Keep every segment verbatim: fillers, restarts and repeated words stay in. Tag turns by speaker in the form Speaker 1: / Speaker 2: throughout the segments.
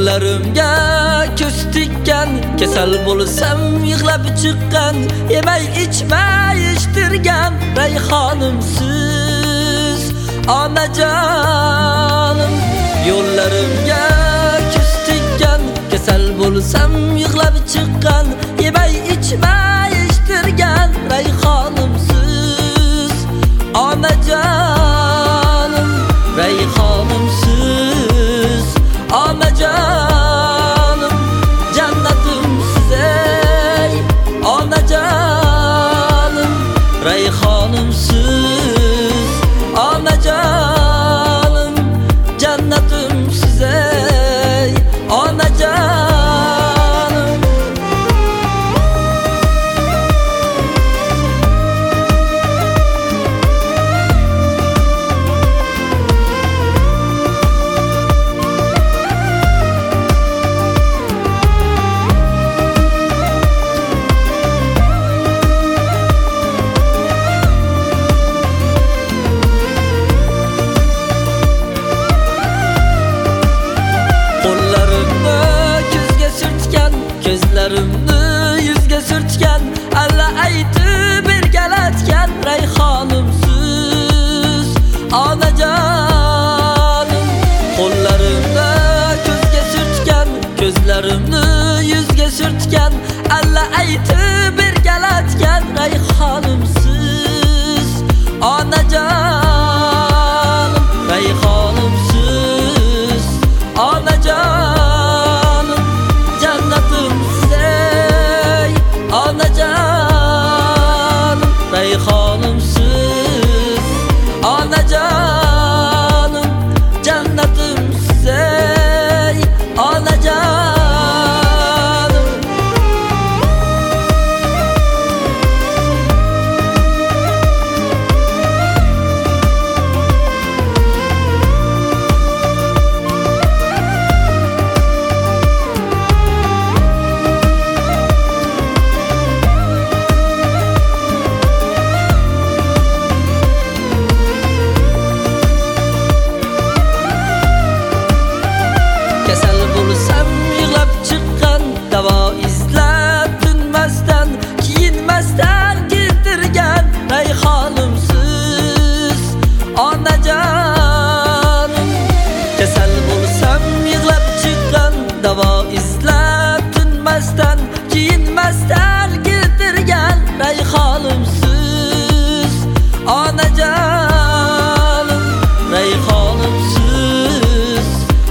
Speaker 1: Qo'llarimga ko'z tikkan, kasal bo'lsam yig'lab chiqqan, yemay ichmay ishtirgan rayhonimsiz onajonim. Yo'llarimga ko'z tikkan, kasal bo'lsam yig'lab chiqqan, yemay ichmay ishtirgan rayhonimsiz onajonim. Rayhonimsiz onajonim, jannatimsiz ey onajonim. Rayhonimsiz onajonim, jannatimsiz ey onajonim. Ko'zlarimni yuzga surtgan, alla aytib ergalatgan rayhonimsiz onajonim. Qo'llarimni ko'zga surtgan, ko'zlarimni yuzga surtgan, alla aytib ergalatgan rayhonimsiz onajonim. Rayhonimsiz onajonim, jannatimsiz ey onajonim. Rayhonimsiz onajonim, jannatimsiz ey onajonim. Kasal bo'lsam yig'lab chiqqan, davo izlab tinmasdan, kiyinmasdan keltirgan rayhonimsiz onajonim. Kasal bo'lsam yig'lab chiqqan, davo izlab tinmasdan, kiyinmasdan keltirgan rayhonimsiz onajonim. Rayhonimsiz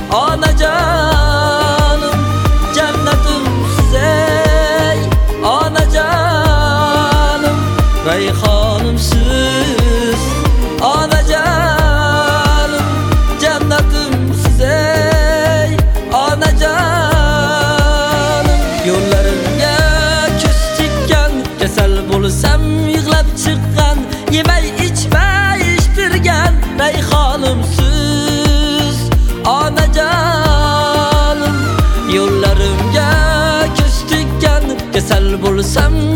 Speaker 1: onajonim, jannatimsiz ey onajonim. Rayhonimsiz onajonim, jannatimsiz ey onajonim. Yo'llarimga ko'z tikkan, kasal bo'lsam yig'lab chiqqan, yemay ichmay ishtirgan rayhonimsiz onajonim. Yo'llarimga ko'z tikkan, kasal bo'lsam